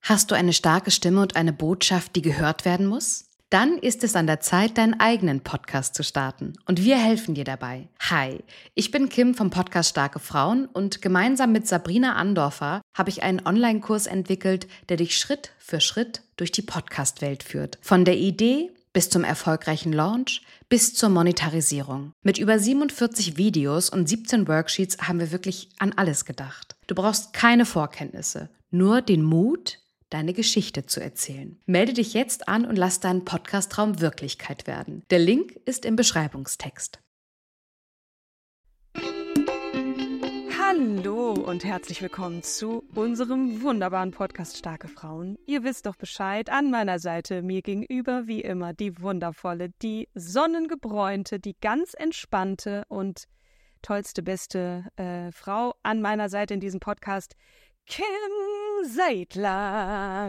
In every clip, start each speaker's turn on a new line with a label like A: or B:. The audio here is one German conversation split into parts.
A: Hast du eine starke Stimme und eine Botschaft, die gehört werden muss? Dann ist es an der Zeit, deinen eigenen Podcast zu starten. Und wir helfen dir dabei. Hi, ich bin Kim vom Podcast Starke Frauen und gemeinsam mit Sabrina Andorfer habe ich einen Online-Kurs entwickelt, der dich Schritt für Schritt durch die Podcast-Welt führt. Von der Idee bis zum erfolgreichen Launch, bis zur Monetarisierung. Mit über 47 Videos und 17 Worksheets haben wir wirklich an alles gedacht. Du brauchst keine Vorkenntnisse, nur den Mut, deine Geschichte zu erzählen. Melde dich jetzt an und lass deinen Podcast-Traum Wirklichkeit werden. Der Link ist im Beschreibungstext.
B: Hallo und herzlich willkommen zu unserem wunderbaren Podcast Starke Frauen. Ihr wisst doch Bescheid, an meiner Seite mir gegenüber wie immer die wundervolle, die sonnengebräunte, die ganz entspannte und tollste, beste Frau an meiner Seite in diesem Podcast, Kim Seidler.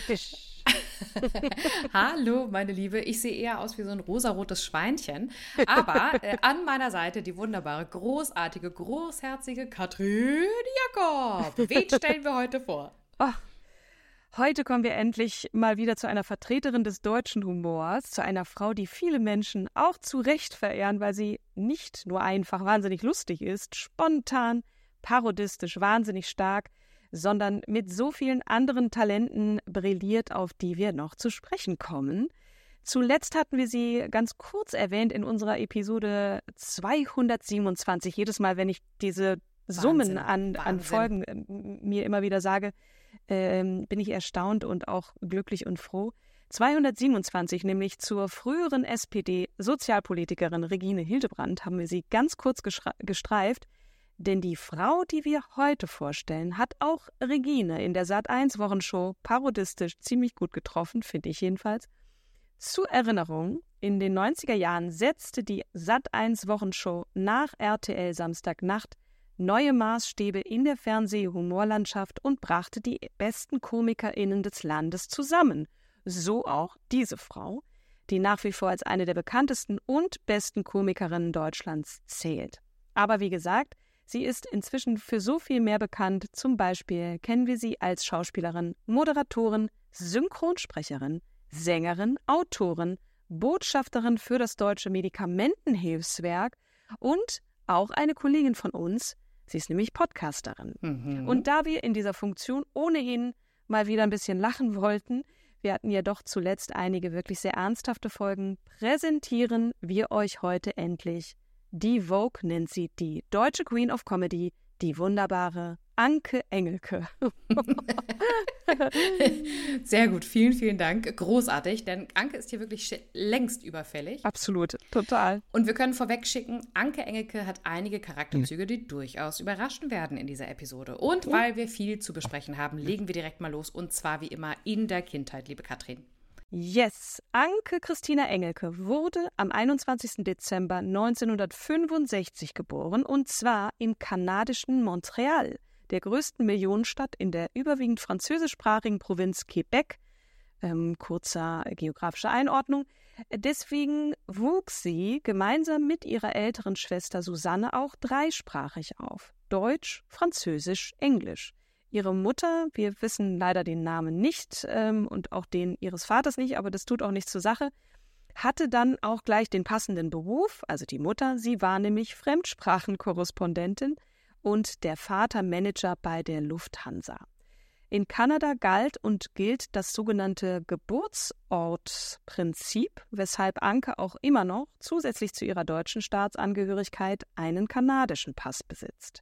C: Hallo, meine Liebe. Ich sehe eher aus wie so ein rosarotes Schweinchen. Aber an meiner Seite die wunderbare, großartige, großherzige Katrin Jakob. Wen stellen wir heute vor?
B: Oh, heute kommen wir endlich mal wieder zu einer Vertreterin des deutschen Humors, zu einer Frau, die viele Menschen auch zu Recht verehren, weil sie nicht nur einfach wahnsinnig lustig ist, spontan, parodistisch, wahnsinnig stark, sondern mit so vielen anderen Talenten brilliert, auf die wir noch zu sprechen kommen. Zuletzt hatten wir sie ganz kurz erwähnt in unserer Episode 227. Jedes Mal, wenn ich diese Summen an Folgen mir immer wieder sage, bin ich erstaunt und auch glücklich und froh. 227, nämlich zur früheren SPD-Sozialpolitikerin Regine Hildebrandt, haben wir sie ganz kurz gestreift. Denn die Frau, die wir heute vorstellen, hat auch Regine in der Sat.1-Wochenshow parodistisch ziemlich gut getroffen, finde ich jedenfalls. Zur Erinnerung, in den 90er Jahren setzte die Sat.1-Wochenshow nach RTL Samstagnacht neue Maßstäbe in der Fernseh-Humorlandschaft und brachte die besten KomikerInnen des Landes zusammen. So auch diese Frau, die nach wie vor als eine der bekanntesten und besten Komikerinnen Deutschlands zählt. Aber wie gesagt, sie ist inzwischen für so viel mehr bekannt. Zum Beispiel kennen wir sie als Schauspielerin, Moderatorin, Synchronsprecherin, Sängerin, Autorin, Botschafterin für das Deutsche Medikamentenhilfswerk und auch eine Kollegin von uns. Sie ist nämlich Podcasterin. Und da wir in dieser Funktion ohnehin mal wieder ein bisschen lachen wollten, wir hatten ja doch zuletzt einige wirklich sehr ernsthafte Folgen, präsentieren wir euch heute endlich die Vogue nennt sie die deutsche Queen of Comedy, die wunderbare Anke Engelke.
C: Sehr gut, vielen, vielen Dank. Großartig, denn Anke ist hier wirklich längst überfällig.
B: Absolut, total.
C: Und wir können vorweg schicken, Anke Engelke hat einige Charakterzüge, die durchaus überraschen werden in dieser Episode. Und weil wir viel zu besprechen haben, legen wir direkt mal los. Und zwar wie immer in der Kindheit, liebe Katrin.
B: Yes, Anke Christina Engelke wurde am 21. Dezember 1965 geboren und zwar im kanadischen Montreal, der größten Millionenstadt in der überwiegend französischsprachigen Provinz Quebec. Kurzer geografische Einordnung. Deswegen wuchs sie gemeinsam mit ihrer älteren Schwester Susanne auch dreisprachig auf: Deutsch, Französisch, Englisch. Ihre Mutter, wir wissen leider den Namen nicht und auch den ihres Vaters nicht, aber das tut auch nichts zur Sache, hatte dann auch gleich den passenden Beruf, also die Mutter, sie war nämlich Fremdsprachenkorrespondentin und der Vater Manager bei der Lufthansa. In Kanada galt und gilt das sogenannte Geburtsortsprinzip, weshalb Anke auch immer noch zusätzlich zu ihrer deutschen Staatsangehörigkeit einen kanadischen Pass besitzt.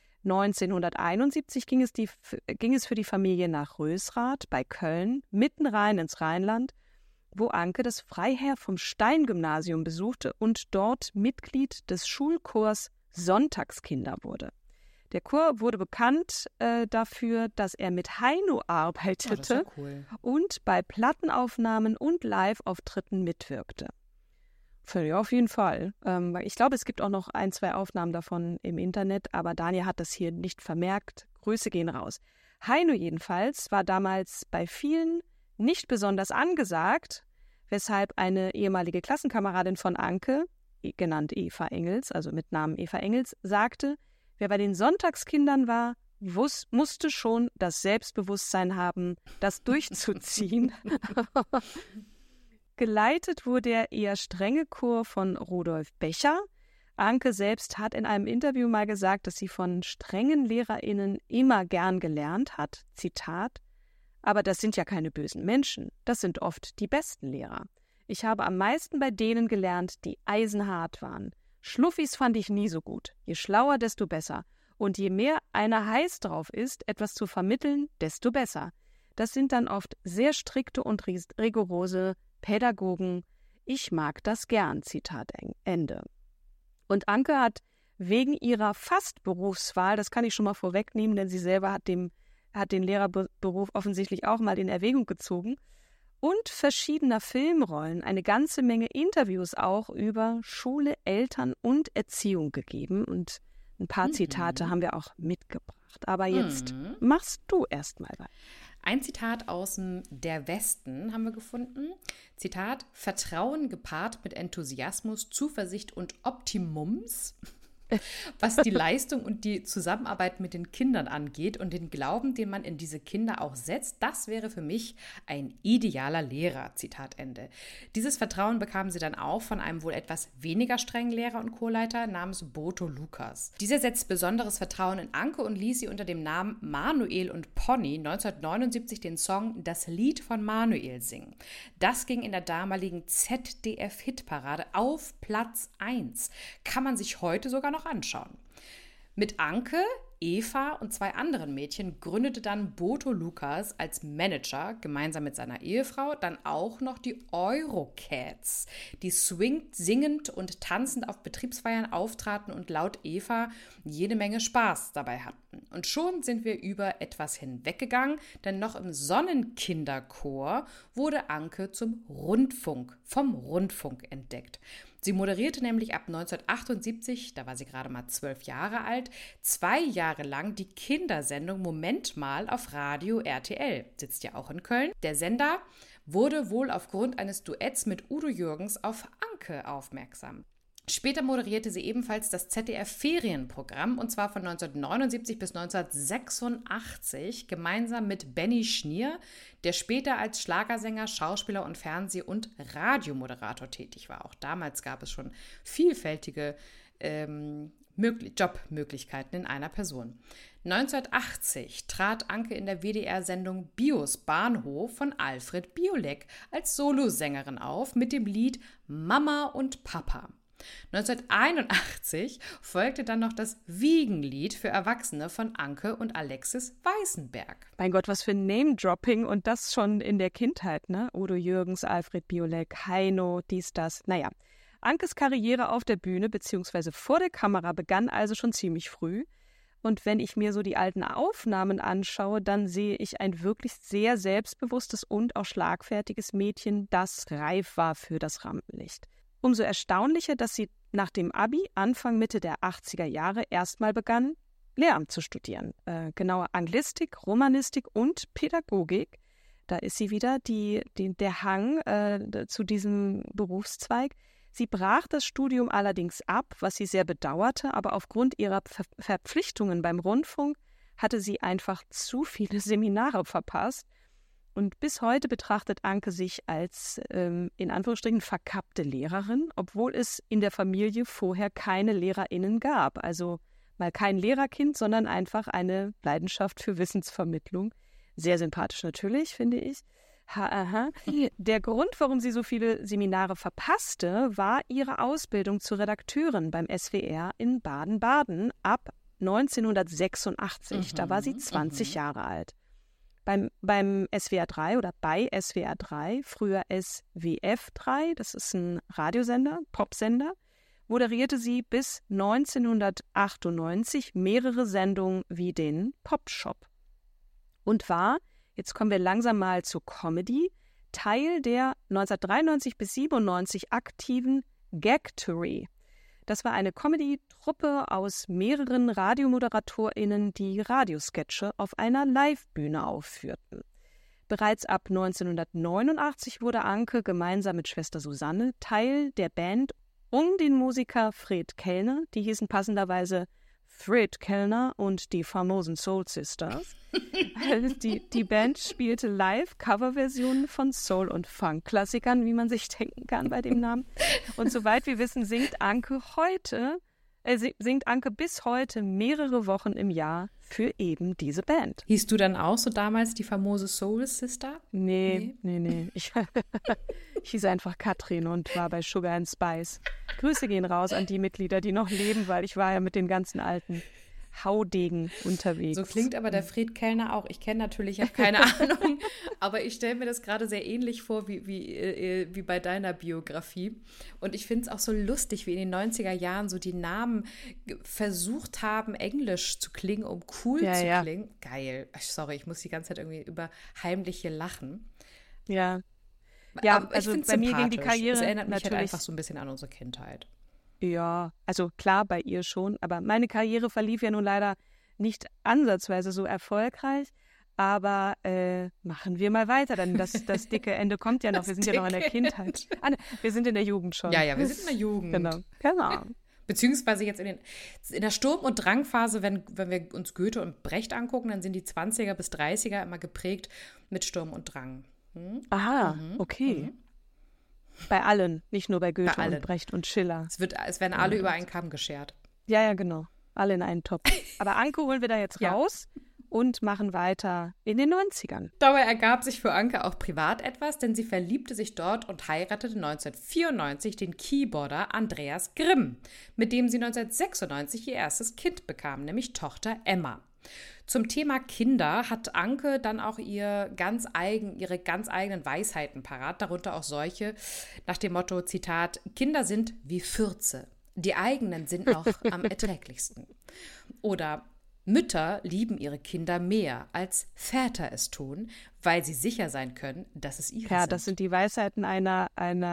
B: 1971 ging es für die Familie nach Rösrath bei Köln, mitten rein ins Rheinland, wo Anke das Freiherr vom Stein-Gymnasium besuchte und dort Mitglied des Schulchors Sonntagskinder wurde. Der Chor wurde bekannt dafür, dass er mit Heino arbeitete
C: das ist ja cool.
B: Und bei Plattenaufnahmen und Live-Auftritten mitwirkte. Ja, auf jeden Fall. Ich glaube, es gibt auch noch 1, 2 Aufnahmen davon im Internet, aber Daniel hat das hier nicht vermerkt. Grüße gehen raus. Heino jedenfalls war damals bei vielen nicht besonders angesagt, weshalb eine ehemalige Klassenkameradin von Anke, genannt Eva Engels, also mit Namen Eva Engels, sagte, wer bei den Sonntagskindern war, musste schon das Selbstbewusstsein haben, das durchzuziehen. Geleitet wurde der eher strenge Chor von Rudolf Becher. Anke selbst hat in einem Interview mal gesagt, dass sie von strengen LehrerInnen immer gern gelernt hat. Zitat: Aber das sind ja keine bösen Menschen, das sind oft die besten Lehrer. Ich habe am meisten bei denen gelernt, die eisenhart waren. Schluffis fand ich nie so gut. Je schlauer, desto besser. Und je mehr einer heiß drauf ist, etwas zu vermitteln, desto besser. Das sind dann oft sehr strikte und rigorose Pädagogen. Ich mag das gern. Zitat Ende. Und Anke hat wegen ihrer Fast-Berufswahl, das kann ich schon mal vorwegnehmen, denn sie selber hat den Lehrerberuf offensichtlich auch mal in Erwägung gezogen, und verschiedener Filmrollen eine ganze Menge Interviews auch über Schule, Eltern und Erziehung gegeben. Und ein paar Zitate haben wir auch mitgebracht. Aber jetzt machst du erst mal weiter.
C: Ein Zitat aus dem Der Westen haben wir gefunden. Zitat: Vertrauen gepaart mit Enthusiasmus, Zuversicht und Optimums, was die Leistung und die Zusammenarbeit mit den Kindern angeht und den Glauben, den man in diese Kinder auch setzt, das wäre für mich ein idealer Lehrer. Zitat Ende. Dieses Vertrauen bekamen sie dann auch von einem wohl etwas weniger strengen Lehrer und Chorleiter namens Boto Lukas. Dieser setzt besonderes Vertrauen in Anke und ließ sie unter dem Namen Manuel und Pony 1979 den Song Das Lied von Manuel singen. Das ging in der damaligen ZDF-Hitparade auf Platz 1. Kann man sich heute sogar noch anschauen. Mit Anke, Eva und 2 anderen Mädchen gründete dann Boto Lukas als Manager gemeinsam mit seiner Ehefrau dann auch noch die Eurocats, die swingend, singend und tanzend auf Betriebsfeiern auftraten und laut Eva jede Menge Spaß dabei hatten. Und schon sind wir über etwas hinweggegangen, denn noch im Sonnenkinderchor wurde Anke vom Rundfunk entdeckt. Sie moderierte nämlich ab 1978, da war sie gerade mal 12 Jahre alt, 2 Jahre lang die Kindersendung Moment mal auf Radio RTL. Sitzt ja auch in Köln. Der Sender wurde wohl aufgrund eines Duetts mit Udo Jürgens auf Anke aufmerksam. Später moderierte sie ebenfalls das ZDF-Ferienprogramm, und zwar von 1979 bis 1986, gemeinsam mit Benny Schnier, der später als Schlagersänger, Schauspieler und Fernseh- und Radiomoderator tätig war. Auch damals gab es schon vielfältige Jobmöglichkeiten in einer Person. 1980 trat Anke in der WDR-Sendung Bios Bahnhof von Alfred Biolek als Solosängerin auf mit dem Lied Mama und Papa. 1981 folgte dann noch das Wiegenlied für Erwachsene von Anke und Alexis Weißenberg.
B: Mein Gott, was für ein Name-Dropping, und das schon in der Kindheit, ne? Udo Jürgens, Alfred Biolek, Heino, dies, das. Naja, Ankes Karriere auf der Bühne bzw. vor der Kamera begann also schon ziemlich früh. Und wenn ich mir so die alten Aufnahmen anschaue, dann sehe ich ein wirklich sehr selbstbewusstes und auch schlagfertiges Mädchen, das reif war für das Rampenlicht. Umso erstaunlicher, dass sie nach dem Abi Anfang Mitte der 80er Jahre erstmal begann, Lehramt zu studieren. Genauer Anglistik, Romanistik und Pädagogik. Da ist sie wieder der Hang zu diesem Berufszweig. Sie brach das Studium allerdings ab, was sie sehr bedauerte, aber aufgrund ihrer Verpflichtungen beim Rundfunk hatte sie einfach zu viele Seminare verpasst. Und bis heute betrachtet Anke sich als, in Anführungsstrichen, verkappte Lehrerin, obwohl es in der Familie vorher keine LehrerInnen gab. Also mal kein Lehrerkind, sondern einfach eine Leidenschaft für Wissensvermittlung. Sehr sympathisch natürlich, finde ich. Der Grund, warum sie so viele Seminare verpasste, war ihre Ausbildung zur Redakteurin beim SWR in Baden-Baden ab 1986. Da war sie 20 Jahre alt. Beim SWR 3 oder bei SWR 3, früher SWF 3, das ist ein Radiosender, Popsender, moderierte sie bis 1998 mehrere Sendungen wie den Popshop und war, jetzt kommen wir langsam mal zur Comedy, Teil der 1993 bis 97 aktiven Gagtory. Das war eine Comedy-Truppe aus mehreren RadiomoderatorInnen, die Radiosketche auf einer Livebühne aufführten. Bereits ab 1989 wurde Anke gemeinsam mit Schwester Susanne Teil der Band um den Musiker Fred Kellner, die hießen passenderweise Fred Kellner und die famosen Soul Sisters. Die Band spielte live Coverversionen von Soul- und Funk-Klassikern, wie man sich denken kann bei dem Namen. Und soweit wir wissen, singt Anke bis heute mehrere Wochen im Jahr für eben diese Band.
C: Hieß du dann auch so damals die famose Soul Sister?
B: Nee. Ich hieß einfach Katrin und war bei Sugar and Spice. Grüße gehen raus an die Mitglieder, die noch leben, weil ich war ja mit den ganzen alten Haudegen unterwegs.
C: So klingt aber der Fred Kellner auch. Ich kenne natürlich, habe keine Ahnung, aber ich stelle mir das gerade sehr ähnlich vor wie bei deiner Biografie. Und ich finde es auch so lustig, wie in den 90er Jahren so die Namen versucht haben, englisch zu klingen, um cool zu klingen. Geil. Sorry, ich muss die ganze Zeit irgendwie über heimliche lachen.
B: Ja.
C: Ja,
B: also bei mir ging die Karriere
C: es erinnert mich
B: natürlich
C: halt einfach so ein bisschen an unsere Kindheit.
B: Ja, also klar, bei ihr schon, aber meine Karriere verlief ja nun leider nicht ansatzweise so erfolgreich, aber machen wir mal weiter, denn das dicke Ende kommt ja noch, wir sind ja noch in der Kindheit. Wir sind in der Jugend schon.
C: Ja, wir sind in der Jugend.
B: Genau.
C: Beziehungsweise jetzt in der Sturm- und Drangphase, wenn wir uns Goethe und Brecht angucken, dann sind die 20er bis 30er immer geprägt mit Sturm und Drang.
B: Aha, okay. Bei allen, nicht nur bei Goethe und Brecht und Schiller.
C: Es werden alle über einen Kamm geschert.
B: Ja, genau. Alle in einen Topf. Aber Anke holen wir da jetzt raus und machen weiter in den 90ern.
C: Dabei ergab sich für Anke auch privat etwas, denn sie verliebte sich dort und heiratete 1994 den Keyboarder Andreas Grimm, mit dem sie 1996 ihr erstes Kind bekam, nämlich Tochter Emma. Zum Thema Kinder hat Anke dann auch ihre ganz eigenen Weisheiten parat, darunter auch solche nach dem Motto, Zitat, Kinder sind wie Fürze, die eigenen sind noch am erträglichsten. Oder Mütter lieben ihre Kinder mehr, als Väter es tun, weil sie sicher sein können, dass es ihre sind.
B: Ja, das sind die Weisheiten einer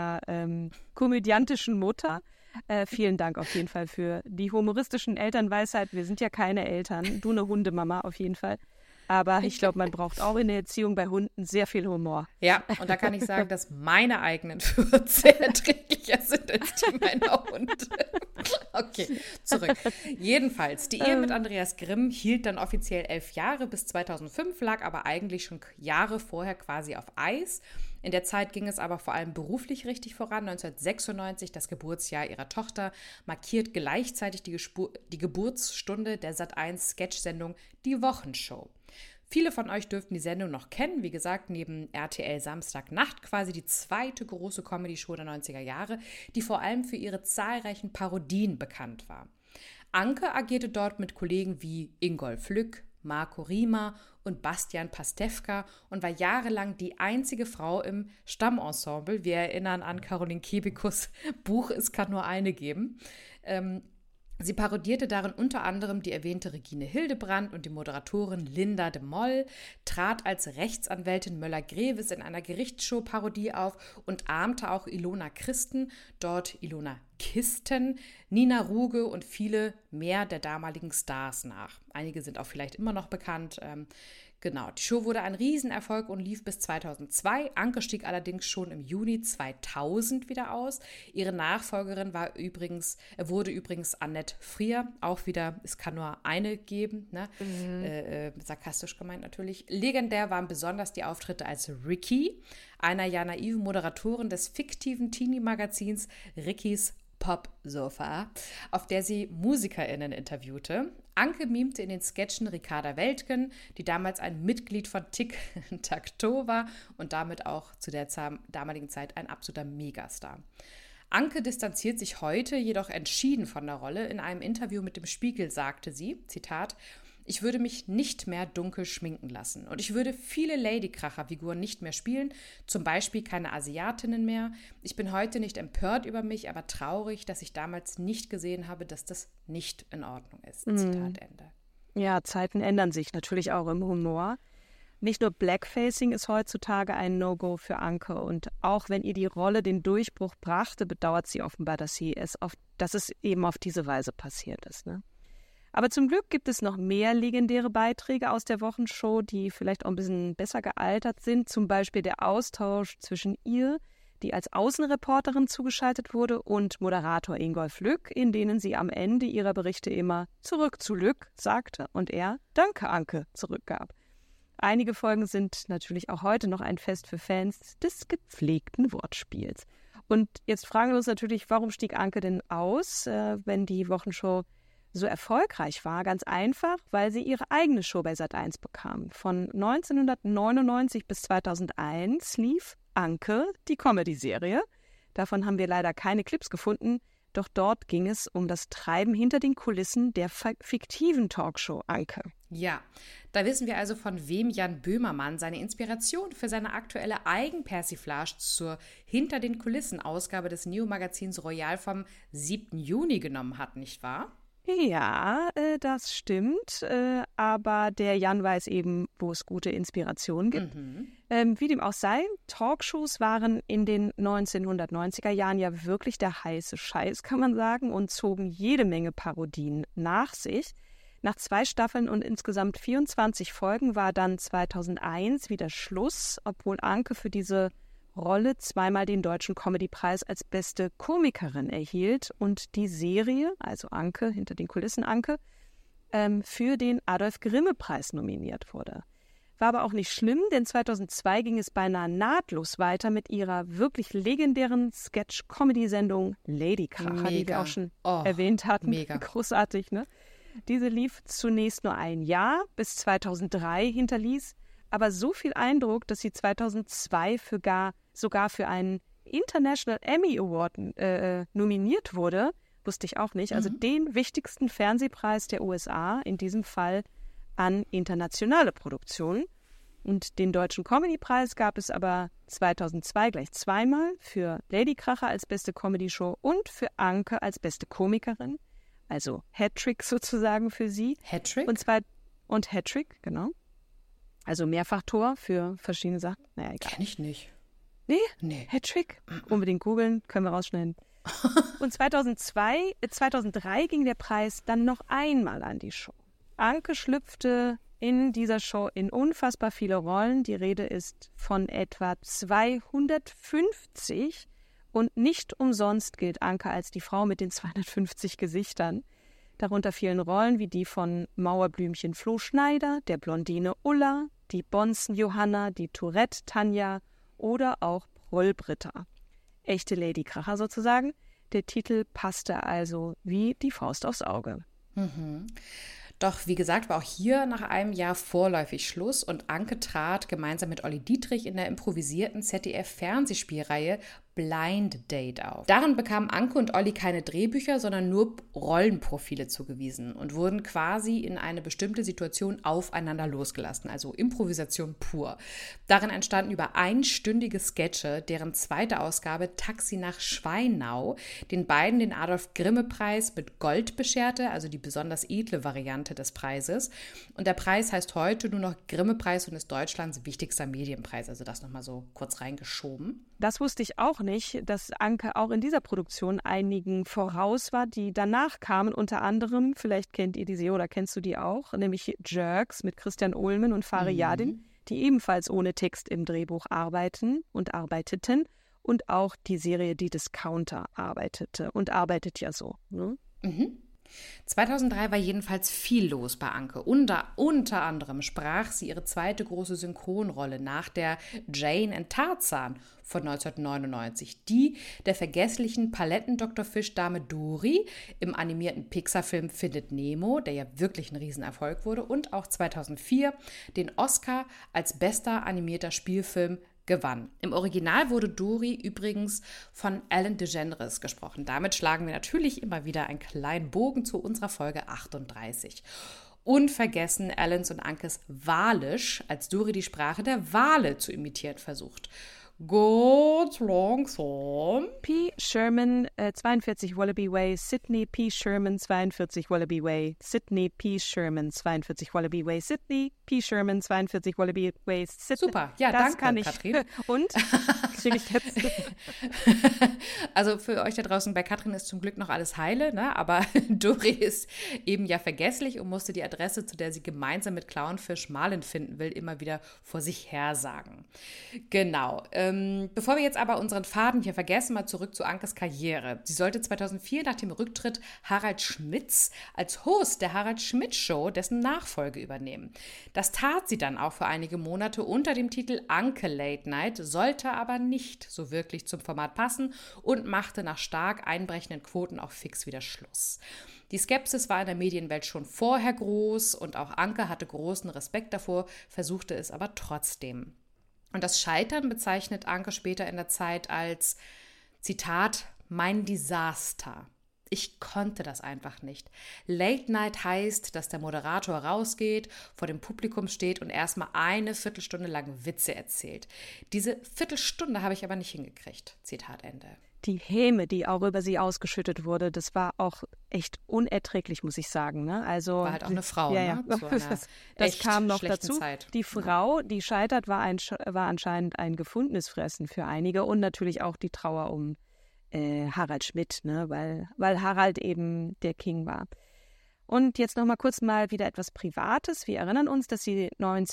B: komödiantischen Mutter. Vielen Dank auf jeden Fall für die humoristischen Elternweisheiten. Wir sind ja keine Eltern. Du eine Hundemama auf jeden Fall. Aber ich glaube, man braucht auch in der Erziehung bei Hunden sehr viel Humor.
C: Ja, und da kann ich sagen, dass meine eigenen Fürze erträglicher sind als die meiner Hunde. Okay, zurück. Jedenfalls, die Ehe mit Andreas Grimm hielt dann offiziell 11 Jahre bis 2005, lag aber eigentlich schon Jahre vorher quasi auf Eis. In der Zeit ging es aber vor allem beruflich richtig voran. 1996, das Geburtsjahr ihrer Tochter, markiert gleichzeitig die Geburtsstunde der Sat.1-Sketch-Sendung Die Wochenshow. Viele von euch dürften die Sendung noch kennen. Wie gesagt, neben RTL Samstagnacht quasi die zweite große Comedy-Show der 90er Jahre, die vor allem für ihre zahlreichen Parodien bekannt war. Anke agierte dort mit Kollegen wie Ingolf Lück, Marco Riemer und Bastian Pastewka und war jahrelang die einzige Frau im Stammensemble. Wir erinnern an Caroline Kebekus Buch Es kann nur eine geben. Sie parodierte darin unter anderem die erwähnte Regine Hildebrandt und die Moderatorin Linda de Mol, trat als Rechtsanwältin Möller-Greves in einer Gerichtsshow-Parodie auf und ahmte auch Ilona Christen, dort Ilona Kisten, Nina Ruge und viele mehr der damaligen Stars nach. Einige sind auch vielleicht immer noch bekannt. Genau, die Show wurde ein Riesenerfolg und lief bis 2002. Anke stieg allerdings schon im Juni 2000 wieder aus. Ihre Nachfolgerin wurde übrigens Annette Frier. Auch wieder, es kann nur eine geben, ne? Sarkastisch gemeint natürlich. Legendär waren besonders die Auftritte als Ricky, einer ja naiven Moderatorin des fiktiven Teenie-Magazins Rickys Pop-Sofa, auf der sie MusikerInnen interviewte. Anke mimte in den Sketchen Ricarda Weltgen, die damals ein Mitglied von Tic-Tac-Toe war und damit auch zu der damaligen Zeit ein absoluter Megastar. Anke distanziert sich heute jedoch entschieden von der Rolle. In einem Interview mit dem Spiegel sagte sie, Zitat, ich würde mich nicht mehr dunkel schminken lassen und ich würde viele Ladykracher-Figuren nicht mehr spielen, zum Beispiel keine Asiatinnen mehr. Ich bin heute nicht empört über mich, aber traurig, dass ich damals nicht gesehen habe, dass das nicht in Ordnung ist. Zitat Ende.
B: Ja, Zeiten ändern sich natürlich auch im Humor. Nicht nur Blackfacing ist heutzutage ein No-Go für Anke und auch wenn ihr die Rolle den Durchbruch brachte, bedauert sie offenbar, dass es eben auf diese Weise passiert ist, ne? Aber zum Glück gibt es noch mehr legendäre Beiträge aus der Wochenshow, die vielleicht auch ein bisschen besser gealtert sind. Zum Beispiel der Austausch zwischen ihr, die als Außenreporterin zugeschaltet wurde, und Moderator Ingolf Lück, in denen sie am Ende ihrer Berichte immer „Zurück zu Lück" sagte und er „Danke, Anke" zurückgab. Einige Folgen sind natürlich auch heute noch ein Fest für Fans des gepflegten Wortspiels. Und jetzt fragen wir uns natürlich, warum stieg Anke denn aus, wenn die Wochenshow so erfolgreich war? Ganz einfach, weil sie ihre eigene Show bei Sat.1 bekam. Von 1999 bis 2001 lief Anke, die Comedy-Serie. Davon haben wir leider keine Clips gefunden, doch dort ging es um das Treiben hinter den Kulissen der fiktiven Talkshow Anke.
C: Ja, da wissen wir also, von wem Jan Böhmermann seine Inspiration für seine aktuelle Eigenpersiflage zur Hinter-den-Kulissen-Ausgabe des Neo-Magazins Royal vom 7. Juni genommen hat, nicht wahr?
B: Ja, das stimmt, aber der Jan weiß eben, wo es gute Inspirationen gibt. Wie dem auch sei, Talkshows waren in den 1990er Jahren ja wirklich der heiße Scheiß, kann man sagen, und zogen jede Menge Parodien nach sich. Nach 2 Staffeln und insgesamt 24 Folgen war dann 2001 wieder Schluss, obwohl Anke für diese Rolle 2-mal den Deutschen Comedypreis als beste Komikerin erhielt und die Serie, also Anke, hinter den Kulissen Anke, für den Adolf-Grimme-Preis nominiert wurde. War aber auch nicht schlimm, denn 2002 ging es beinahe nahtlos weiter mit ihrer wirklich legendären Sketch-Comedy-Sendung Ladykracher, die wir auch schon erwähnt hatten.
C: Mega.
B: Großartig, ne? Diese lief zunächst nur ein Jahr, bis 2003 hinterließ aber so viel Eindruck, dass sie 2002 sogar für einen International Emmy Award nominiert wurde. Wusste ich auch nicht. Also den wichtigsten Fernsehpreis der USA, in diesem Fall an internationale Produktionen. Und den Deutschen Comedy-Preis gab es aber 2002 gleich 2-mal für Ladykracher als beste Comedy-Show und für Anke als beste Komikerin. Also Hattrick sozusagen für sie.
C: Hattrick?
B: Und Hattrick, genau. Also Mehrfachtor für verschiedene Sachen. Naja, egal.
C: Kenn ich nicht.
B: Nee. Hattrick? Unbedingt googeln, können wir rausschneiden. Und 2003 ging der Preis dann noch einmal an die Show. Anke schlüpfte in dieser Show in unfassbar viele Rollen. Die Rede ist von etwa 250. Und nicht umsonst gilt Anke als die Frau mit den 250 Gesichtern. Darunter fielen Rollen wie die von Mauerblümchen Flo Schneider, der Blondine Ulla, die Bonzen Johanna, die Tourette Tanja oder auch Proll-Britta. Echte Ladykracher sozusagen. Der Titel passte also wie die Faust aufs Auge.
C: Doch wie gesagt, war auch hier nach einem Jahr vorläufig Schluss und Anke trat gemeinsam mit Olli Dietrich in der improvisierten ZDF-Fernsehspielreihe Blind Date auf. Darin bekamen Anke und Olli keine Drehbücher, sondern nur Rollenprofile zugewiesen und wurden quasi in eine bestimmte Situation aufeinander losgelassen, also Improvisation pur. Darin entstanden über einstündige Sketche, deren zweite Ausgabe Taxi nach Schweinau den beiden den Adolf-Grimme-Preis mit Gold bescherte, also die besonders edle Variante des Preises. Und der Preis heißt heute nur noch Grimme-Preis und ist Deutschlands wichtigster Medienpreis. Also das nochmal so kurz reingeschoben.
B: Das wusste ich auch nicht, dass Anke auch in dieser Produktion einigen voraus war, die danach kamen. Unter anderem, vielleicht kennt ihr die Serie oder kennst du die auch, nämlich Jerks mit Christian Ullmann und Fari Yadin, die ebenfalls ohne Text im Drehbuch arbeiteten. Und auch die Serie Die Discounter arbeitete und arbeitet ja so. Ne?
C: 2003 war jedenfalls viel los bei Anke. Unter anderem sprach sie ihre zweite große Synchronrolle nach der Jane in Tarzan von 1999, die der vergesslichen Paletten-Dr. Fisch-Dame Dory im animierten Pixar-Film Findet Nemo, der ja wirklich ein Riesenerfolg wurde, und auch 2004 den Oscar als bester animierter Spielfilm gewann. Im Original wurde Dory übrigens von Ellen DeGeneres gesprochen. Damit schlagen wir natürlich immer wieder einen kleinen Bogen zu unserer Folge 38. Unvergessen Ellens und Ankes Walisch, als Dory die Sprache der Wale zu imitieren versucht. Gut, langsam.
B: P. Sherman, 42 Wallaby Way, Sydney. P. Sherman, 42 Wallaby Way, Sydney. P. Sherman, 42 Wallaby Way, Sydney. P. Sherman, 42 Wallaby Way, Sydney.
C: Super, ja,
B: das
C: danke,
B: kann ich.
C: Katrin.
B: Und kriege ich jetzt.
C: Also für euch da draußen, bei Katrin ist zum Glück noch alles heile, ne? Aber Dori ist eben ja vergesslich und musste die Adresse, zu der sie gemeinsam mit Clownfish Marlin finden will, immer wieder vor sich her sagen. Genau. Bevor wir jetzt aber unseren Faden hier vergessen, mal zurück zu Ankes Karriere. Sie sollte 2004 nach dem Rücktritt Harald Schmidts als Host der Harald Schmidt Show dessen Nachfolge übernehmen. Das tat sie dann auch für einige Monate unter dem Titel Anke Late Night, sollte aber nicht so wirklich zum Format passen und machte nach stark einbrechenden Quoten auch fix wieder Schluss. Die Skepsis war in der Medienwelt schon vorher groß und auch Anke hatte großen Respekt davor, versuchte es aber trotzdem. Und das Scheitern bezeichnet Anke später in der Zeit als, Zitat, mein Desaster. Ich konnte das einfach nicht. Late Night heißt, dass der Moderator rausgeht, vor dem Publikum steht und erstmal eine Viertelstunde lang Witze erzählt. Diese Viertelstunde habe ich aber nicht hingekriegt. Zitat Ende.
B: Die Häme, die auch über sie ausgeschüttet wurde, das war auch echt unerträglich, muss ich sagen. Ne? Also,
C: war halt auch eine Frau,
B: ja,
C: ne?
B: Ja. Das kam noch dazu.
C: Zeit.
B: Die Frau, die scheitert, war anscheinend ein gefundenes Fressen für einige und natürlich auch die Trauer um Harald Schmidt, ne? weil Harald eben der King war. Und jetzt noch mal kurz mal wieder etwas Privates. Wir erinnern uns, dass die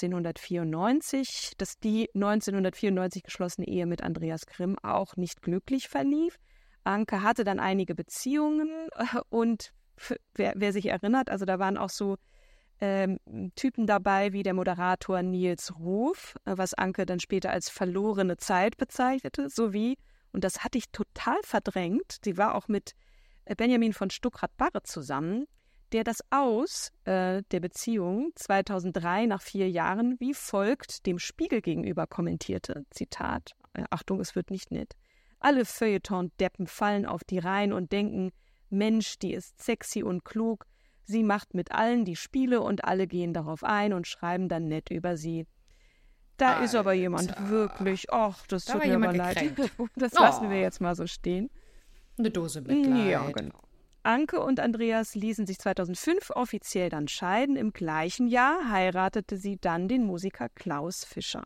B: 1994 geschlossene Ehe mit Andreas Grimm auch nicht glücklich verlief. Anke hatte dann einige Beziehungen und wer sich erinnert, also da waren auch so Typen dabei wie der Moderator Nils Ruf, was Anke dann später als verlorene Zeit bezeichnete, sowie, und das hatte ich total verdrängt, sie war auch mit Benjamin von Stuckrad-Barre zusammen, der das Aus der Beziehung 2003 nach 4 Jahren wie folgt dem Spiegel gegenüber kommentierte, Zitat, Achtung, es wird nicht nett. Alle Feuilleton-Deppen fallen auf die Reihen und denken, Mensch, die ist sexy und klug, sie macht mit allen die Spiele und alle gehen darauf ein und schreiben dann nett über sie. Da Alter. Ist aber jemand wirklich, ach, das tut mir aber leid. Das lassen wir jetzt mal so stehen.
C: Eine Dose Mitleid.
B: Ja, genau. Anke und Andreas ließen sich 2005 offiziell dann scheiden. Im gleichen Jahr heiratete sie dann den Musiker Klaus Fischer.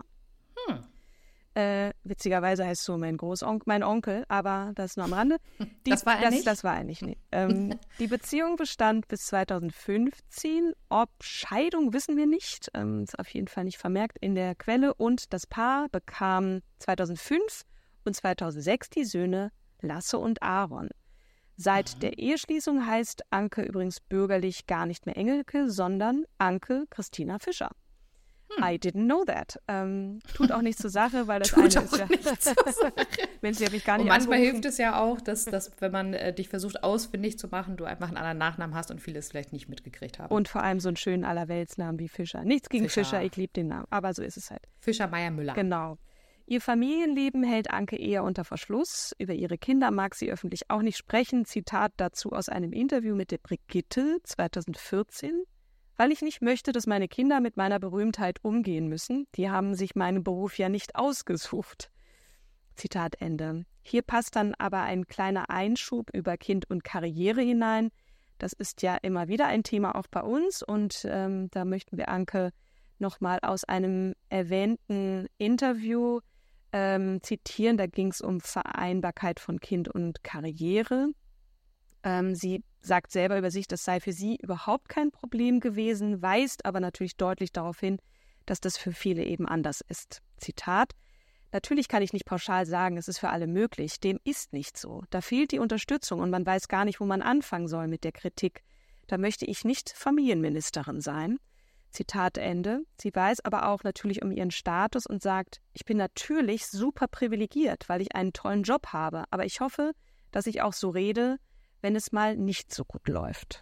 B: Witzigerweise heißt so mein Onkel, aber das nur am Rande.
C: Das war er nicht?
B: Das war er nicht, nee. Die Beziehung bestand bis 2015. Ob Scheidung, wissen wir nicht. Ist auf jeden Fall nicht vermerkt in der Quelle. Und das Paar bekam 2005 und 2006 die Söhne Lasse und Aaron. Seit der Eheschließung heißt Anke übrigens bürgerlich gar nicht mehr Engelke, sondern Anke Christina Fischer. I didn't know that. Tut auch nichts zur Sache, weil das eine ist ja... Mensch, die habe ich gar nicht
C: Und manchmal
B: angerufen.
C: hilft es ja auch, dass wenn man dich versucht ausfindig zu machen, du einfach einen anderen Nachnamen hast und viele es vielleicht nicht mitgekriegt haben.
B: Und vor allem so einen schönen Allerweltsnamen wie Fischer. Nichts gegen Fischer, ich liebe den Namen, aber so ist es halt.
C: Fischer, Meier, Müller.
B: Genau. Ihr Familienleben hält Anke eher unter Verschluss. Über ihre Kinder mag sie öffentlich auch nicht sprechen. Zitat dazu aus einem Interview mit der Brigitte 2014. Weil ich nicht möchte, dass meine Kinder mit meiner Berühmtheit umgehen müssen. Die haben sich meinen Beruf ja nicht ausgesucht. Zitat Ende. Hier passt dann aber ein kleiner Einschub über Kind und Karriere hinein. Das ist ja immer wieder ein Thema auch bei uns. Und da möchten wir Anke nochmal aus einem erwähnten Interview zitieren. Da ging es um Vereinbarkeit von Kind und Karriere. Sie sagt selber über sich, das sei für sie überhaupt kein Problem gewesen, weist aber natürlich deutlich darauf hin, dass das für viele eben anders ist. Zitat: Natürlich kann ich nicht pauschal sagen, es ist für alle möglich. Dem ist nicht so. Da fehlt die Unterstützung und man weiß gar nicht, wo man anfangen soll mit der Kritik. Da möchte ich nicht Familienministerin sein. Zitat Ende. Sie weiß aber auch natürlich um ihren Status und sagt, ich bin natürlich super privilegiert, weil ich einen tollen Job habe, aber ich hoffe, dass ich auch so rede, wenn es mal nicht so gut läuft.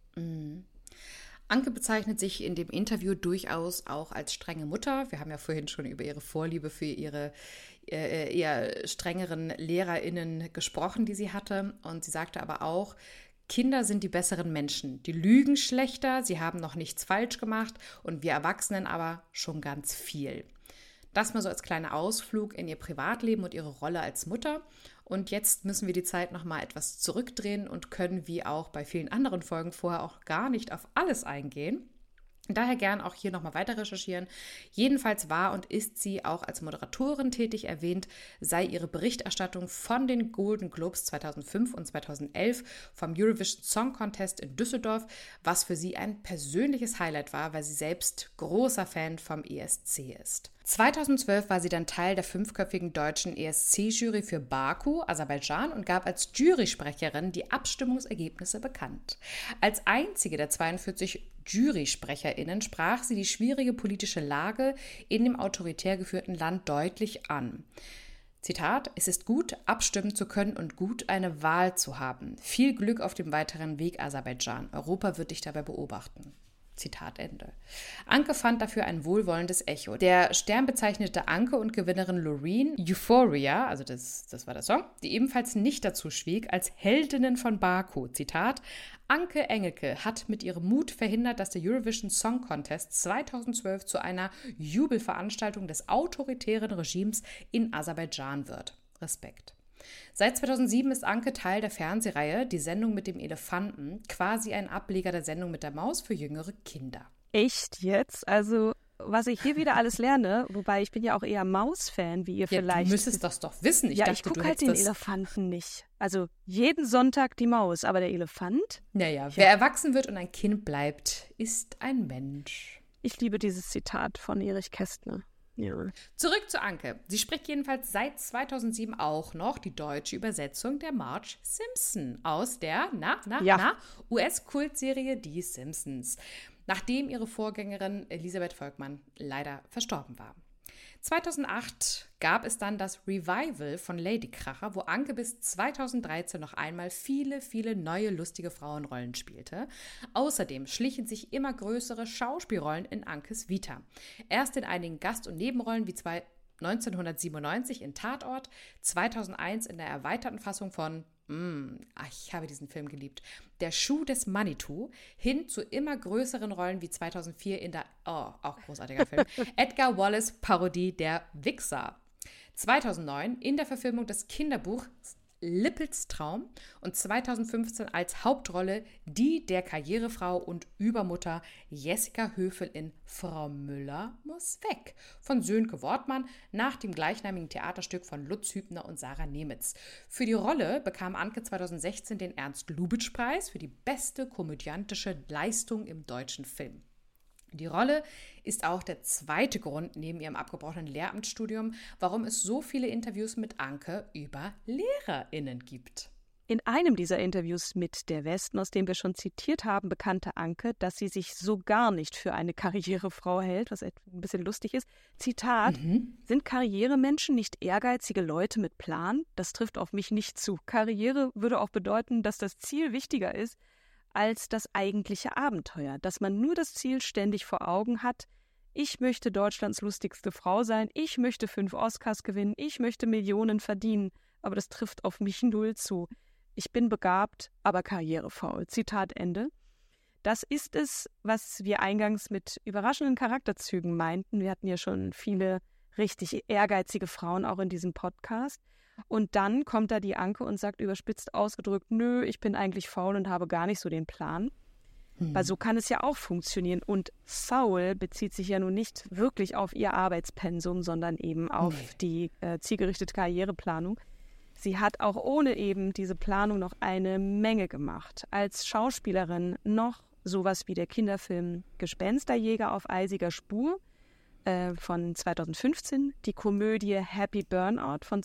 C: Anke bezeichnet sich in dem Interview durchaus auch als strenge Mutter. Wir haben ja vorhin schon über ihre Vorliebe für ihre eher strengeren LehrerInnen gesprochen, die sie hatte. Und sie sagte aber auch, Kinder sind die besseren Menschen. Die lügen schlechter, sie haben noch nichts falsch gemacht und wir Erwachsenen aber schon ganz viel. Das mal so als kleiner Ausflug in ihr Privatleben und ihre Rolle als Mutter. Und jetzt müssen wir die Zeit nochmal etwas zurückdrehen und können, wie auch bei vielen anderen Folgen vorher, auch gar nicht auf alles eingehen. Daher gern auch hier nochmal weiter recherchieren. Jedenfalls war und ist sie auch als Moderatorin tätig. Erwähnt sei ihre Berichterstattung von den Golden Globes 2005 und 2011 vom Eurovision Song Contest in Düsseldorf, was für sie ein persönliches Highlight war, weil sie selbst großer Fan vom ESC ist. 2012 war sie dann Teil der 5-köpfigen deutschen ESC-Jury für Baku, Aserbaidschan, und gab als Jurysprecherin die Abstimmungsergebnisse bekannt. Als einzige der 42 JurysprecherInnen sprach sie die schwierige politische Lage in dem autoritär geführten Land deutlich an. Zitat: Es ist gut, abstimmen zu können und gut, eine Wahl zu haben. Viel Glück auf dem weiteren Weg, Aserbaidschan. Europa wird dich dabei beobachten. Zitat Ende. Anke fand dafür ein wohlwollendes Echo. Der sternbezeichnete Anke und Gewinnerin Loreen Euphoria, also das war der Song, die ebenfalls nicht dazu schwieg, als Heldinnen von Baku. Zitat: Anke Engelke hat mit ihrem Mut verhindert, dass der Eurovision Song Contest 2012 zu einer Jubelveranstaltung des autoritären Regimes in Aserbaidschan wird. Respekt. Seit 2007 ist Anke Teil der Fernsehreihe Die Sendung mit dem Elefanten, quasi ein Ableger der Sendung mit der Maus für jüngere Kinder.
B: Echt jetzt? Also, was ich hier wieder alles lerne, wobei ich bin ja auch eher Maus-Fan, wie ihr vielleicht...
C: Du müsstest das doch wissen.
B: Ich gucke halt den Elefanten nicht. Also jeden Sonntag die Maus, aber der Elefant?
C: Naja, wer erwachsen wird und ein Kind bleibt, ist ein Mensch.
B: Ich liebe dieses Zitat von Erich Kästner. Ja.
C: Zurück zu Anke. Sie spricht jedenfalls seit 2007 auch noch die deutsche Übersetzung der Marge Simpson aus der US-Kultserie Die Simpsons, nachdem ihre Vorgängerin Elisabeth Volkmann leider verstorben war. 2008 gab es dann das Revival von Ladykracher, wo Anke bis 2013 noch einmal viele, viele neue lustige Frauenrollen spielte. Außerdem schlichen sich immer größere Schauspielrollen in Ankes Vita. Erst in einigen Gast- und Nebenrollen wie 1997 in Tatort, 2001 in der erweiterten Fassung von ich habe diesen Film geliebt. Der Schuh des Manitou, hin zu immer größeren Rollen wie 2004 in der, auch großartiger Film, Edgar Wallace Parodie Der Wixxer. 2009 in der Verfilmung des Kinderbuchs Lippels Traum und 2015 als Hauptrolle die der Karrierefrau und Übermutter Jessica Höfel in Frau Müller muss weg von Sönke Wortmann nach dem gleichnamigen Theaterstück von Lutz Hübner und Sarah Nemitz. Für die Rolle bekam Anke 2016 den Ernst-Lubitsch-Preis für die beste komödiantische Leistung im deutschen Film. Die Rolle ist auch der zweite Grund neben ihrem abgebrochenen Lehramtsstudium, warum es so viele Interviews mit Anke über LehrerInnen gibt.
B: In einem dieser Interviews mit der Westen, aus dem wir schon zitiert haben, bekannte Anke, dass sie sich so gar nicht für eine Karrierefrau hält, was ein bisschen lustig ist. Zitat: Sind Karrieremenschen nicht ehrgeizige Leute mit Plan? Das trifft auf mich nicht zu. Karriere würde auch bedeuten, dass das Ziel wichtiger ist als das eigentliche Abenteuer, dass man nur das Ziel ständig vor Augen hat. Ich möchte Deutschlands lustigste Frau sein, ich möchte 5 Oscars gewinnen, ich möchte Millionen verdienen, aber das trifft auf mich null zu. Ich bin begabt, aber karrierefaul. Zitat Ende. Das ist es, was wir eingangs mit überraschenden Charakterzügen meinten. Wir hatten ja schon viele richtig ehrgeizige Frauen auch in diesem Podcast. Und dann kommt da die Anke und sagt überspitzt ausgedrückt, nö, ich bin eigentlich faul und habe gar nicht so den Plan. Weil so kann es ja auch funktionieren. Und faul bezieht sich ja nun nicht wirklich auf ihr Arbeitspensum, sondern eben auf die zielgerichtete Karriereplanung. Sie hat auch ohne eben diese Planung noch eine Menge gemacht. Als Schauspielerin noch sowas wie der Kinderfilm Gespensterjäger auf eisiger Spur von 2015, die Komödie Happy Burnout von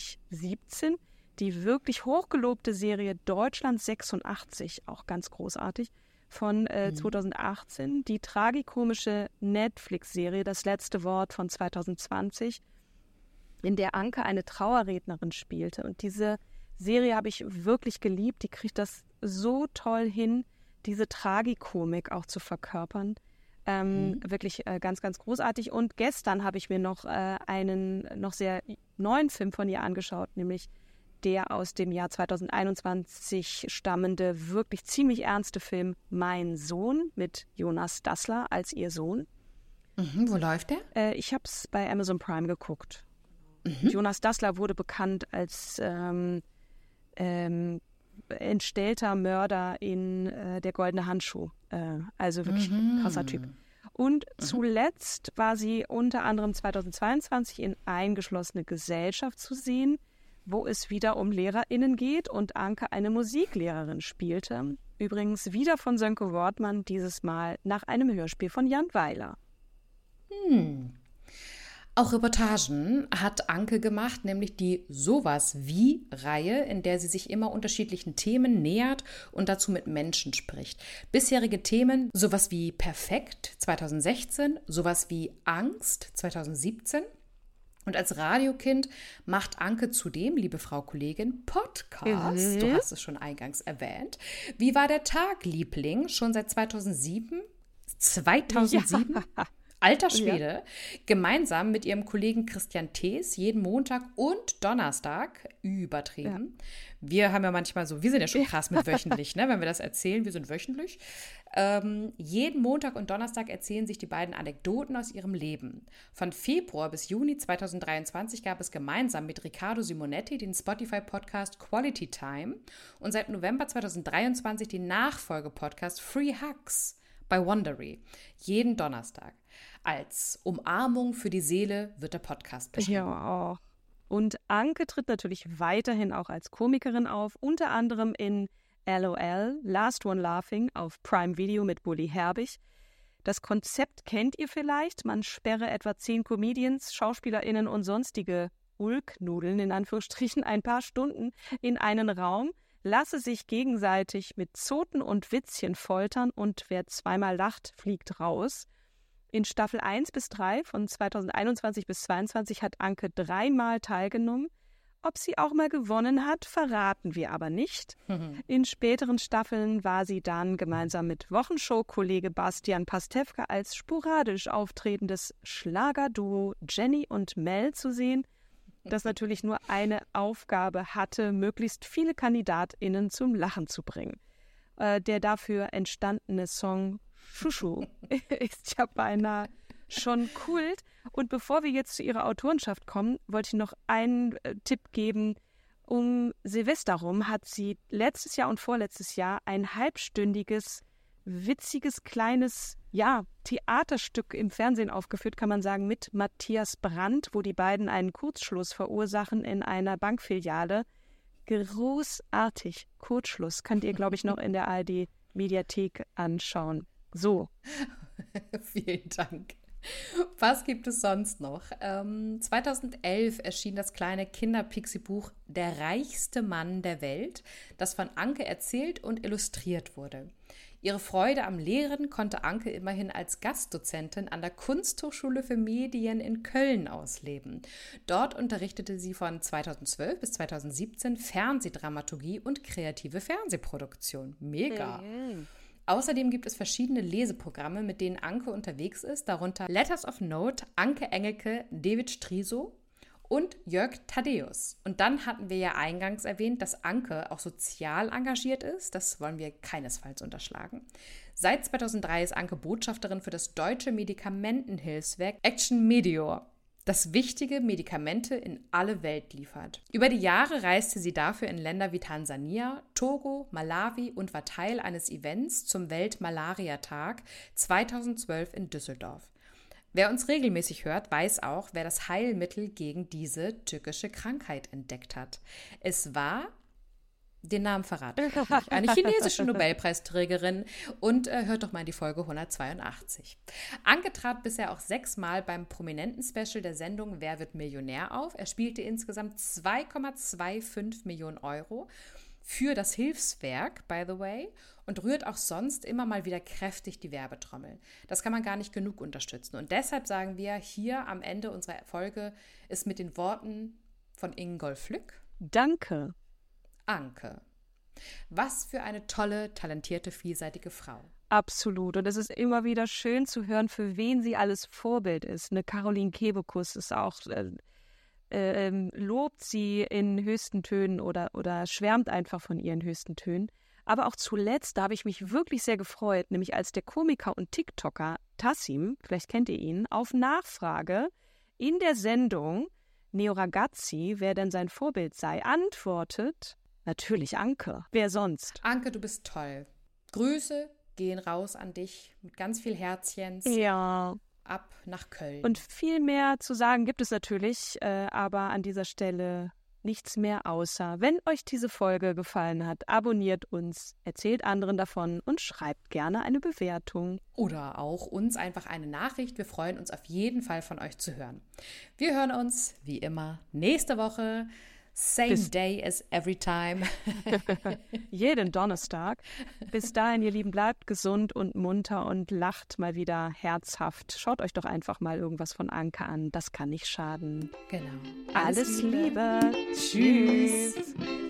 B: 2017, die wirklich hochgelobte Serie Deutschland 86, auch ganz großartig, von 2018, die tragikomische Netflix-Serie Das letzte Wort von 2020, in der Anke eine Trauerrednerin spielte. Und diese Serie habe ich wirklich geliebt. Die kriegt das so toll hin, diese Tragikomik auch zu verkörpern. Wirklich ganz, ganz großartig. Und gestern habe ich mir noch einen noch sehr neuen Film von ihr angeschaut, nämlich der aus dem Jahr 2021 stammende, wirklich ziemlich ernste Film Mein Sohn mit Jonas Dassler als ihr Sohn.
C: Wo läuft der?
B: Ich habe es bei Amazon Prime geguckt. Jonas Dassler wurde bekannt als entstellter Mörder in Der goldene Handschuh. Also wirklich krasser Typ. Und zuletzt war sie unter anderem 2022 in Eingeschlossene Gesellschaft zu sehen, wo es wieder um LehrerInnen geht und Anke eine Musiklehrerin spielte. Übrigens wieder von Sönke Wortmann, dieses Mal nach einem Hörspiel von Jan Weiler.
C: Auch Reportagen hat Anke gemacht, nämlich die Sowas wie-Reihe, in der sie sich immer unterschiedlichen Themen nähert und dazu mit Menschen spricht. Bisherige Themen, sowas wie Perfekt 2016, sowas wie Angst 2017. Und als Radiokind macht Anke zudem, liebe Frau Kollegin, Podcasts. Du hast es schon eingangs erwähnt. Wie war der Tag, Liebling? Schon seit 2007? 2007? Ja. Alter Schwede, gemeinsam mit ihrem Kollegen Christian Thees jeden Montag und Donnerstag, übertrieben. Ja. Wir haben ja manchmal so, wir sind ja schon krass mit wöchentlich, ne? Wenn wir das erzählen, wir sind wöchentlich. Jeden Montag und Donnerstag erzählen sich die beiden Anekdoten aus ihrem Leben. Von Februar bis Juni 2023 gab es gemeinsam mit Riccardo Simonetti den Spotify-Podcast Quality Time und seit November 2023 den Nachfolgepodcast Free Hugs bei Wondery, jeden Donnerstag. Als Umarmung für die Seele wird der Podcast beschrieben.
B: Ja, auch. Und Anke tritt natürlich weiterhin auch als Komikerin auf, unter anderem in LOL, Last One Laughing auf Prime Video mit Bully Herbig. Das Konzept kennt ihr vielleicht. Man sperre etwa 10 Comedians, SchauspielerInnen und sonstige Ulknudeln in Anführungsstrichen ein paar Stunden in einen Raum, lasse sich gegenseitig mit Zoten und Witzchen foltern und wer zweimal lacht, fliegt raus. In Staffel 1 bis 3 von 2021 bis 2022 hat Anke 3-mal teilgenommen. Ob sie auch mal gewonnen hat, verraten wir aber nicht. In späteren Staffeln war sie dann gemeinsam mit Wochenshow-Kollege Bastian Pastewka als sporadisch auftretendes Schlagerduo Jenny und Mel zu sehen, das natürlich nur eine Aufgabe hatte, möglichst viele KandidatInnen zum Lachen zu bringen. Der dafür entstandene Song Schuschu ist ja beinahe schon Kult. Und bevor wir jetzt zu ihrer Autorenschaft kommen, wollte ich noch einen Tipp geben. Um Silvester rum hat sie letztes Jahr und vorletztes Jahr ein halbstündiges, witziges, kleines Theaterstück im Fernsehen aufgeführt, kann man sagen, mit Matthias Brandt, wo die beiden einen Kurzschluss verursachen in einer Bankfiliale. Großartig. Kurzschluss. Könnt ihr, glaube ich, noch in der ARD-Mediathek anschauen. So.
C: Vielen Dank. Was gibt es sonst noch? 2011 erschien das kleine Kinder-Pixie-Buch Der reichste Mann der Welt, das von Anke erzählt und illustriert wurde. Ihre Freude am Lehren konnte Anke immerhin als Gastdozentin an der Kunsthochschule für Medien in Köln ausleben. Dort unterrichtete sie von 2012 bis 2017 Fernsehdramaturgie und kreative Fernsehproduktion. Mega! Außerdem gibt es verschiedene Leseprogramme, mit denen Anke unterwegs ist, darunter Letters of Note, Anke Engelke, David Striso und Jörg Thaddeus. Und dann hatten wir ja eingangs erwähnt, dass Anke auch sozial engagiert ist. Das wollen wir keinesfalls unterschlagen. Seit 2003 ist Anke Botschafterin für das deutsche Medikamentenhilfswerk Action Meteor, das wichtige Medikamente in alle Welt liefert. Über die Jahre reiste sie dafür in Länder wie Tansania, Togo, Malawi und war Teil eines Events zum Weltmalariatag 2012 in Düsseldorf. Wer uns regelmäßig hört, weiß auch, wer das Heilmittel gegen diese tückische Krankheit entdeckt hat. Es war, den Namen verrate ich nicht, eine chinesische Nobelpreisträgerin und hört doch mal in die Folge 182. Anke trat bisher auch 6-mal beim Prominenten-Special der Sendung Wer wird Millionär auf. Er spielte insgesamt 2,25 Millionen Euro für das Hilfswerk, by the way, und rührt auch sonst immer mal wieder kräftig die Werbetrommel. Das kann man gar nicht genug unterstützen. Und deshalb sagen wir hier am Ende unserer Folge ist mit den Worten von Ingolf Lück:
B: Danke,
C: Anke. Was für eine tolle, talentierte, vielseitige Frau.
B: Absolut. Und es ist immer wieder schön zu hören, für wen sie alles Vorbild ist. Eine Caroline Kebekus ist auch, lobt sie in höchsten Tönen oder schwärmt einfach von ihren höchsten Tönen. Aber auch zuletzt, da habe ich mich wirklich sehr gefreut, nämlich als der Komiker und TikToker Tassim, vielleicht kennt ihr ihn, auf Nachfrage in der Sendung Neo Ragazzi, wer denn sein Vorbild sei, antwortet: Natürlich Anke. Wer sonst?
C: Anke, du bist toll. Grüße, gehen raus an dich mit ganz viel Herzchens.
B: Ja.
C: Ab nach Köln.
B: Und viel mehr zu sagen gibt es natürlich, aber an dieser Stelle nichts mehr außer, wenn euch diese Folge gefallen hat, abonniert uns, erzählt anderen davon und schreibt gerne eine Bewertung.
C: Oder auch uns einfach eine Nachricht. Wir freuen uns auf jeden Fall von euch zu hören. Wir hören uns, wie immer, nächste Woche. Same day as every time.
B: Jeden Donnerstag. Bis dahin, ihr Lieben, bleibt gesund und munter und lacht mal wieder herzhaft. Schaut euch doch einfach mal irgendwas von Anke an. Das kann nicht schaden.
C: Genau.
B: Alles Liebe.
C: Tschüss.